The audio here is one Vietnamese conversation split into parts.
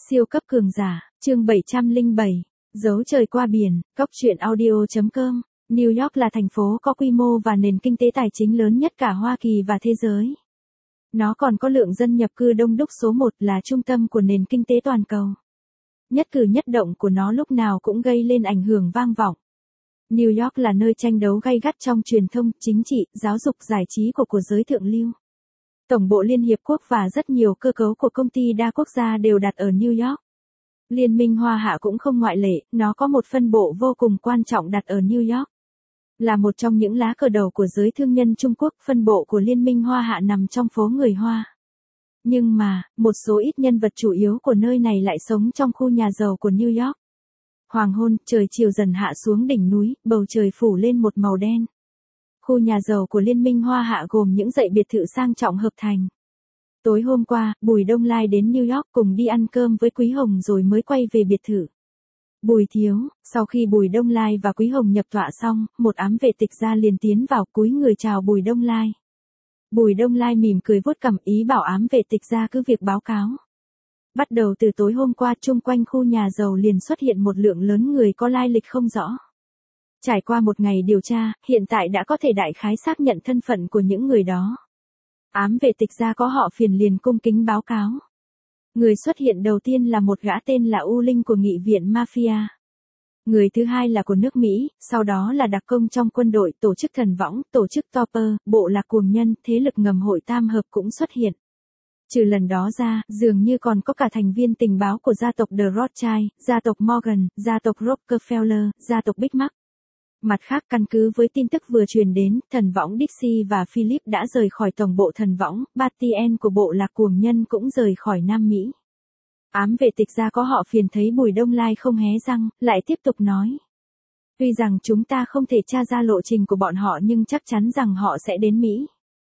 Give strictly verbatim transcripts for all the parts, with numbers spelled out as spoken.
Siêu cấp cường giả, chương bảy trăm lẻ bảy, dấu trời qua biển, cóc truyện audio.com. New York là thành phố có quy mô và nền kinh tế tài chính lớn nhất cả Hoa Kỳ và thế giới. Nó còn có lượng dân nhập cư đông đúc số một, là trung tâm của nền kinh tế toàn cầu. Nhất cử nhất động của nó lúc nào cũng gây lên ảnh hưởng vang vọng. New York là nơi tranh đấu gay gắt trong truyền thông, chính trị, giáo dục, giải trí của của giới thượng lưu. Tổng bộ Liên Hiệp Quốc và rất nhiều cơ cấu của công ty đa quốc gia đều đặt ở New York. Liên minh Hoa Hạ cũng không ngoại lệ, nó có một phân bộ vô cùng quan trọng đặt ở New York. Là một trong những lá cờ đầu của giới thương nhân Trung Quốc, phân bộ của Liên minh Hoa Hạ nằm trong phố người Hoa. Nhưng mà, một số ít nhân vật chủ yếu của nơi này lại sống trong khu nhà giàu của New York. Hoàng hôn, trời chiều dần hạ xuống đỉnh núi, bầu trời phủ lên một màu đen. Khu nhà giàu của Liên minh Hoa Hạ gồm những dãy biệt thự sang trọng hợp thành. Tối hôm qua, Bùi Đông Lai đến New York cùng đi ăn cơm với Quý Hồng rồi mới quay về biệt thự. Bùi thiếu, sau khi Bùi Đông Lai và Quý Hồng nhập tọa xong, một ám vệ tịch gia liền tiến vào cúi người chào Bùi Đông Lai. Bùi Đông Lai mỉm cười vuốt cằm, ý bảo ám vệ tịch gia cứ việc báo cáo. Bắt đầu từ tối hôm qua, chung quanh khu nhà giàu liền xuất hiện một lượng lớn người có lai lịch không rõ. Trải qua một ngày điều tra, hiện tại đã có thể đại khái xác nhận thân phận của những người đó. Ám vệ tịch gia có họ Phiền liền cung kính báo cáo. Người xuất hiện đầu tiên là một gã tên là U Linh của nghị viện Mafia. Người thứ hai là của nước Mỹ, sau đó là đặc công trong quân đội, tổ chức thần võng, tổ chức Topper, bộ lạc cuồng nhân, thế lực ngầm hội tam hợp cũng xuất hiện. Trừ lần đó ra, dường như còn có cả thành viên tình báo của gia tộc The Rothschild, gia tộc Morgan, gia tộc Rockefeller, gia tộc Big Mac. Mặt khác, căn cứ với tin tức vừa truyền đến, thần võng Dixie và Philip đã rời khỏi tổng bộ thần võng, Batien của bộ lạc cuồng nhân cũng rời khỏi Nam Mỹ. Ám vệ tịch gia có họ Phiền thấy Bùi Đông Lai không hé răng, lại tiếp tục nói. Tuy rằng chúng ta không thể tra ra lộ trình của bọn họ nhưng chắc chắn rằng họ sẽ đến Mỹ.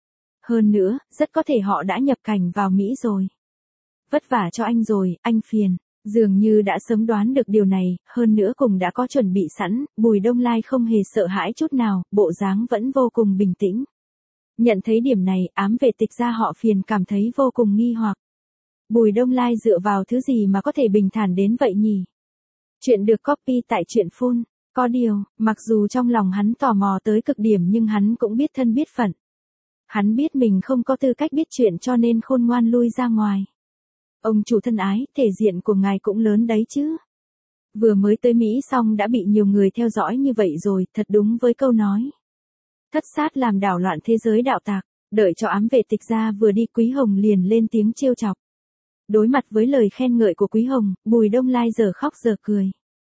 Hơn nữa, rất có thể họ đã nhập cảnh vào Mỹ rồi. Vất vả cho anh rồi, anh Phiền. Dường như đã sớm đoán được điều này, hơn nữa cùng đã có chuẩn bị sẵn, Bùi Đông Lai không hề sợ hãi chút nào, bộ dáng vẫn vô cùng bình tĩnh. Nhận thấy điểm này, ám vệ tịch gia họ Phiền cảm thấy vô cùng nghi hoặc. Bùi Đông Lai dựa vào thứ gì mà có thể bình thản đến vậy nhỉ? Chuyện được copy tại truyện phun. Có điều, mặc dù trong lòng hắn tò mò tới cực điểm nhưng hắn cũng biết thân biết phận. Hắn biết mình không có tư cách biết chuyện cho nên khôn ngoan lui ra ngoài. Ông chủ thân ái, thể diện của ngài cũng lớn đấy chứ. Vừa mới tới Mỹ xong đã bị nhiều người theo dõi như vậy rồi, thật đúng với câu nói. Thất sát làm đảo loạn thế giới đạo tạc, đợi cho ám vệ tịch gia vừa đi Quý Hồng liền lên tiếng trêu chọc. Đối mặt với lời khen ngợi của Quý Hồng, Bùi Đông Lai giờ khóc giờ cười.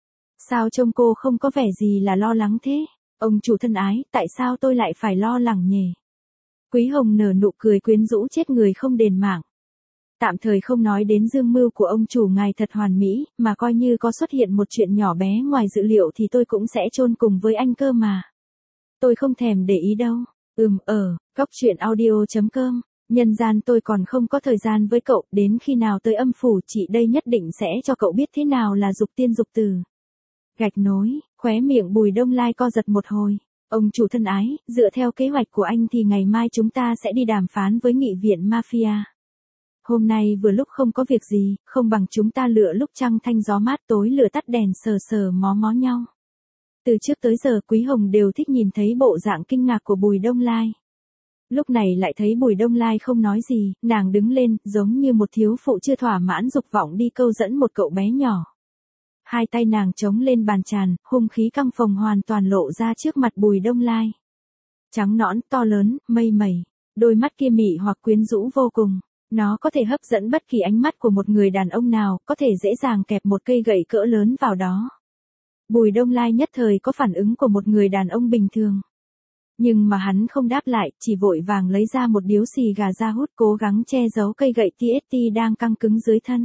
Sao trông cô không có vẻ gì là lo lắng thế? Ông chủ thân ái, tại sao tôi lại phải lo lắng nhỉ? Quý Hồng nở nụ cười quyến rũ chết người không đền mạng. Tạm thời không nói đến dương mưu của ông chủ ngài thật hoàn mỹ, mà coi như có xuất hiện một chuyện nhỏ bé ngoài dự liệu thì tôi cũng sẽ chôn cùng với anh cơ mà. Tôi không thèm để ý đâu. Ừm ở, cóc truyện audio.com. Nhân gian tôi còn không có thời gian với cậu, đến khi nào tới âm phủ chị đây nhất định sẽ cho cậu biết thế nào là dục tiên dục từ. Gạch nối, khóe miệng Bùi Đông Lai co giật một hồi. Ông chủ thân ái, dựa theo kế hoạch của anh thì ngày mai chúng ta sẽ đi đàm phán với nghị viện Mafia. Hôm nay vừa lúc không có việc gì, không bằng chúng ta lựa lúc trăng thanh gió mát tối lửa tắt đèn sờ sờ mó mó nhau. Từ trước tới giờ Quý Hồng đều thích nhìn thấy bộ dạng kinh ngạc của Bùi Đông Lai. Lúc này lại thấy Bùi Đông Lai không nói gì, nàng đứng lên, giống như một thiếu phụ chưa thỏa mãn dục vọng đi câu dẫn một cậu bé nhỏ. Hai tay nàng chống lên bàn tràn, hung khí căng phồng hoàn toàn lộ ra trước mặt Bùi Đông Lai. Trắng nõn, to lớn, mây mẩy, đôi mắt kia mị hoặc quyến rũ vô cùng. Nó có thể hấp dẫn bất kỳ ánh mắt của một người đàn ông nào, có thể dễ dàng kẹp một cây gậy cỡ lớn vào đó. Bùi Đông Lai nhất thời có phản ứng của một người đàn ông bình thường. Nhưng mà hắn không đáp lại, chỉ vội vàng lấy ra một điếu xì gà ra hút, cố gắng che giấu cây gậy tê ét tê đang căng cứng dưới thân.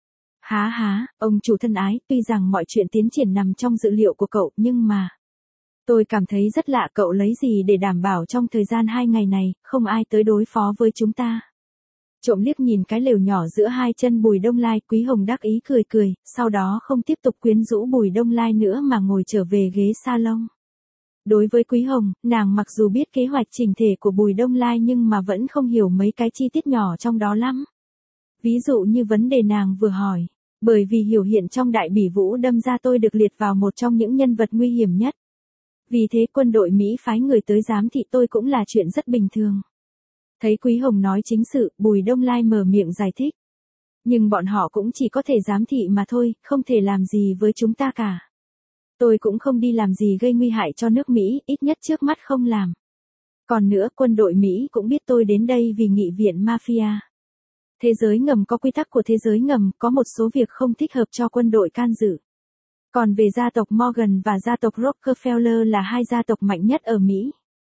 Há há, ông chủ thân ái, tuy rằng mọi chuyện tiến triển nằm trong dự liệu của cậu, nhưng mà... Tôi cảm thấy rất lạ, cậu lấy gì để đảm bảo trong thời gian hai ngày này, không ai tới đối phó với chúng ta. Trộm liếc nhìn cái lều nhỏ giữa hai chân Bùi Đông Lai, Quý Hồng đắc ý cười cười, sau đó không tiếp tục quyến rũ Bùi Đông Lai nữa mà ngồi trở về ghế salon. Đối với Quý Hồng, nàng mặc dù biết kế hoạch chỉnh thể của Bùi Đông Lai nhưng mà vẫn không hiểu mấy cái chi tiết nhỏ trong đó lắm. Ví dụ như vấn đề nàng vừa hỏi, Bởi vì hiểu hiện trong đại bỉ vũ đâm ra tôi được liệt vào một trong những nhân vật nguy hiểm nhất. Vì thế quân đội Mỹ phái người tới giám thị tôi cũng là chuyện rất bình thường. Thấy Quý Hồng nói chính sự, Bùi Đông Lai mở miệng giải thích. Nhưng bọn họ cũng chỉ có thể giám thị mà thôi, không thể làm gì với chúng ta cả. Tôi cũng không đi làm gì gây nguy hại cho nước Mỹ, ít nhất trước mắt không làm. Còn nữa, quân đội Mỹ cũng biết tôi đến đây vì nghị viện mafia. Thế giới ngầm có quy tắc của thế giới ngầm, có một số việc không thích hợp cho quân đội can dự. Còn về gia tộc Morgan và gia tộc Rockefeller là hai gia tộc mạnh nhất ở Mỹ.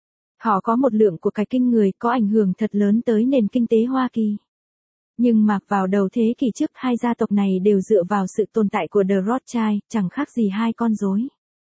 Họ có một lượng của cải kinh người, có ảnh hưởng thật lớn tới nền kinh tế Hoa Kỳ. Nhưng mà vào đầu thế kỷ trước hai gia tộc này đều dựa vào sự tồn tại của The Rothschild, chẳng khác gì hai con rối.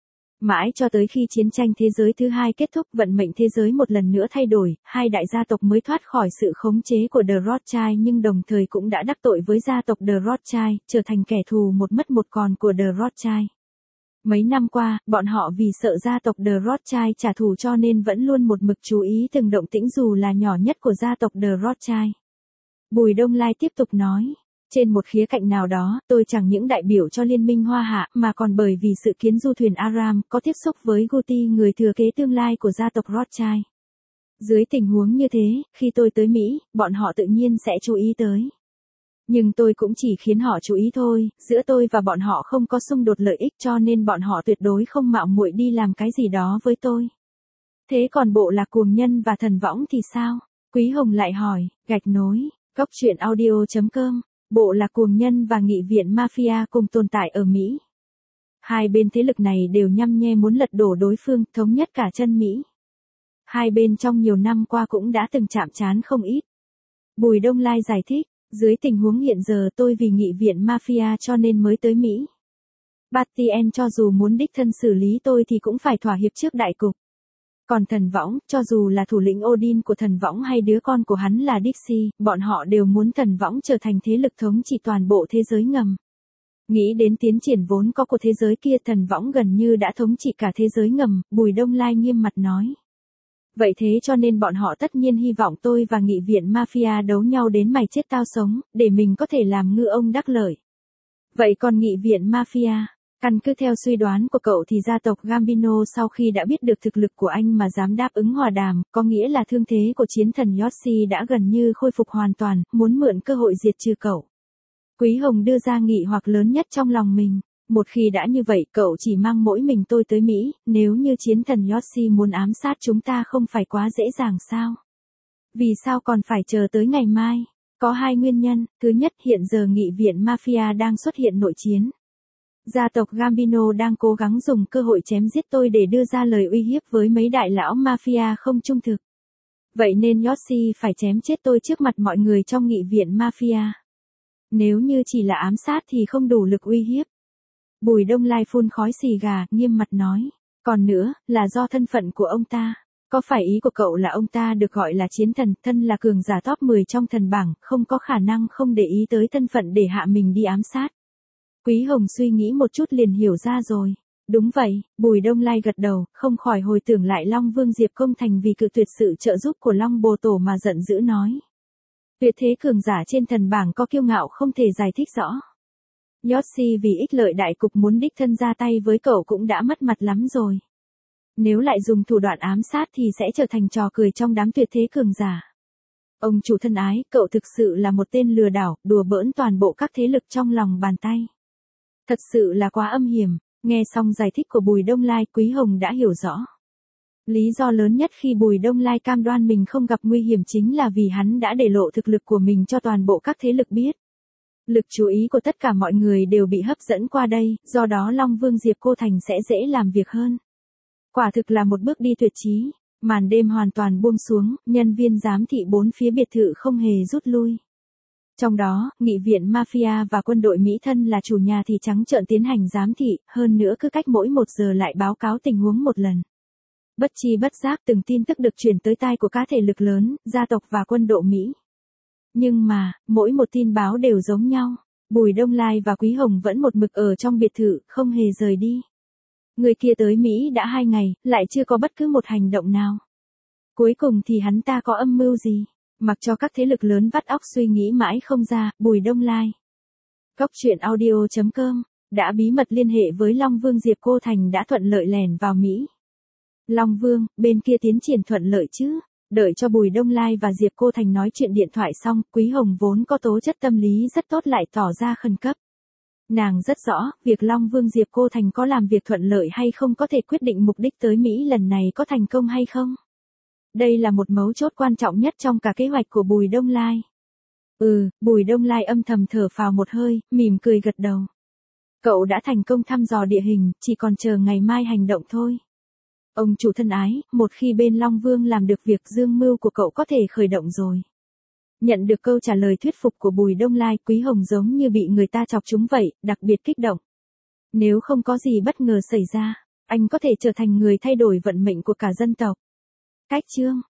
Mãi cho tới khi chiến tranh thế giới thứ hai kết thúc, vận mệnh thế giới một lần nữa thay đổi, hai đại gia tộc mới thoát khỏi sự khống chế của The Rothschild nhưng đồng thời cũng đã đắc tội với gia tộc The Rothschild, trở thành kẻ thù một mất một còn của The Rothschild. Mấy năm qua, bọn họ vì sợ gia tộc The Rothschild trả thù cho nên vẫn luôn một mực chú ý từng động tĩnh dù là nhỏ nhất của gia tộc The Rothschild. Bùi Đông Lai tiếp tục nói, trên một khía cạnh nào đó, tôi chẳng những đại biểu cho Liên minh Hoa Hạ mà còn bởi vì sự kiến du thuyền Aram có tiếp xúc với Guti người thừa kế tương lai của gia tộc Rothschild. Dưới tình huống như thế, khi tôi tới Mỹ, bọn họ tự nhiên sẽ chú ý tới. Nhưng tôi cũng chỉ khiến họ chú ý thôi, giữa tôi và bọn họ không có xung đột lợi ích cho nên bọn họ tuyệt đối không mạo muội đi làm cái gì đó với tôi. Thế còn bộ lạc cuồng nhân và thần võng thì sao? Quý Hồng lại hỏi, gạch nối, góc truyện audio chấm com, bộ lạc cuồng nhân và nghị viện mafia cùng tồn tại ở Mỹ. Hai bên thế lực này đều nhăm nhe muốn lật đổ đối phương, thống nhất cả chân Mỹ. Hai bên trong nhiều năm qua cũng đã từng chạm trán không ít. Bùi Đông Lai giải thích, dưới tình huống hiện giờ tôi vì nghị viện mafia cho nên mới tới Mỹ. Batien cho dù muốn đích thân xử lý tôi thì cũng phải thỏa hiệp trước đại cục. Còn thần võng, cho dù là thủ lĩnh Odin của thần võng hay đứa con của hắn là Dixie, bọn họ đều muốn thần võng trở thành thế lực thống trị toàn bộ thế giới ngầm. Nghĩ đến tiến triển vốn có của thế giới kia, thần võng gần như đã thống trị cả thế giới ngầm, Bùi Đông Lai nghiêm mặt nói. Vậy thế cho nên bọn họ tất nhiên hy vọng tôi và nghị viện mafia đấu nhau đến mày chết tao sống, để mình có thể làm ngư ông đắc lợi. Vậy còn nghị viện mafia? Căn cứ theo suy đoán của cậu thì gia tộc Gambino sau khi đã biết được thực lực của anh mà dám đáp ứng hòa đàm, có nghĩa là thương thế của chiến thần Yoshi đã gần như khôi phục hoàn toàn, muốn mượn cơ hội diệt trừ cậu. Quý Hồng đưa ra nghị hoặc lớn nhất trong lòng mình. Một khi đã như vậy, cậu chỉ mang mỗi mình tôi tới Mỹ, nếu như chiến thần Yoshi muốn ám sát chúng ta không phải quá dễ dàng sao? Vì sao còn phải chờ tới ngày mai? Có hai nguyên nhân, thứ nhất hiện giờ nghị viện mafia đang xuất hiện nội chiến. Gia tộc Gambino đang cố gắng dùng cơ hội chém giết tôi để đưa ra lời uy hiếp với mấy đại lão mafia không trung thực. Vậy nên Yoshi phải chém chết tôi trước mặt mọi người trong nghị viện mafia. Nếu như chỉ là ám sát thì không đủ lực uy hiếp. Bùi Đông Lai phun khói xì gà, nghiêm mặt nói. Còn nữa, là do thân phận của ông ta. Có phải ý của cậu là ông ta được gọi là chiến thần, thân là cường giả top mười trong thần bảng, không có khả năng không để ý tới thân phận để hạ mình đi ám sát? Quý Hồng suy nghĩ một chút liền hiểu ra rồi. Đúng vậy, Bùi Đông Lai gật đầu, không khỏi hồi tưởng lại Long Vương Diệp Công Thành vì cự tuyệt sự trợ giúp của Long Bồ Tổ mà giận dữ nói. Tuyệt thế cường giả trên thần bảng có kiêu ngạo không thể giải thích rõ. Yoshi vì ích lợi đại cục muốn đích thân ra tay với cậu cũng đã mất mặt lắm rồi. Nếu lại dùng thủ đoạn ám sát thì sẽ trở thành trò cười trong đám tuyệt thế cường giả. Ông chủ thân ái, cậu thực sự là một tên lừa đảo, đùa bỡn toàn bộ các thế lực trong lòng bàn tay. Thật sự là quá âm hiểm. Nghe xong giải thích của Bùi Đông Lai, Quý Hồng đã hiểu rõ. Lý do lớn nhất khi Bùi Đông Lai cam đoan mình không gặp nguy hiểm chính là vì hắn đã để lộ thực lực của mình cho toàn bộ các thế lực biết. Lực chú ý của tất cả mọi người đều bị hấp dẫn qua đây, do đó Long Vương Diệp Cô Thành sẽ dễ làm việc hơn. Quả thực là một bước đi tuyệt chí. Màn đêm hoàn toàn buông xuống, nhân viên giám thị bốn phía biệt thự không hề rút lui. Trong đó, nghị viện mafia và quân đội Mỹ thân là chủ nhà thì trắng trợn tiến hành giám thị, hơn nữa cứ cách mỗi một giờ lại báo cáo tình huống một lần. Bất chi bất giác từng tin tức được truyền tới tai của các thể lực lớn, gia tộc và quân đội Mỹ. Nhưng mà, mỗi một tin báo đều giống nhau. Bùi Đông Lai và Quý Hồng vẫn một mực ở trong biệt thự, không hề rời đi. Người kia tới Mỹ đã hai ngày, lại chưa có bất cứ một hành động nào. Cuối cùng thì hắn ta có âm mưu gì? Mặc cho các thế lực lớn vắt óc suy nghĩ mãi không ra, Bùi Đông Lai Cóc truyện audio chấm com đã bí mật liên hệ với Long Vương Diệp Cô Thành đã thuận lợi lẻn vào Mỹ. Long Vương, bên kia tiến triển thuận lợi chứ? Đợi cho Bùi Đông Lai và Diệp Cô Thành nói chuyện điện thoại xong, Quý Hồng vốn có tố chất tâm lý rất tốt lại tỏ ra khẩn cấp. Nàng rất rõ, việc Long Vương Diệp Cô Thành có làm việc thuận lợi hay không có thể quyết định mục đích tới Mỹ lần này có thành công hay không. Đây là một mấu chốt quan trọng nhất trong cả kế hoạch của Bùi Đông Lai. Ừ, Bùi Đông Lai âm thầm thở phào một hơi, mỉm cười gật đầu. Cậu đã thành công thăm dò địa hình, chỉ còn chờ ngày mai hành động thôi. Ông chủ thân ái, một khi bên Long Vương làm được việc dương mưu của cậu có thể khởi động rồi. Nhận được câu trả lời thuyết phục của Bùi Đông Lai, Quý Hồng giống như bị người ta chọc trúng vậy, đặc biệt kích động. Nếu không có gì bất ngờ xảy ra, anh có thể trở thành người thay đổi vận mệnh của cả dân tộc. Cách chương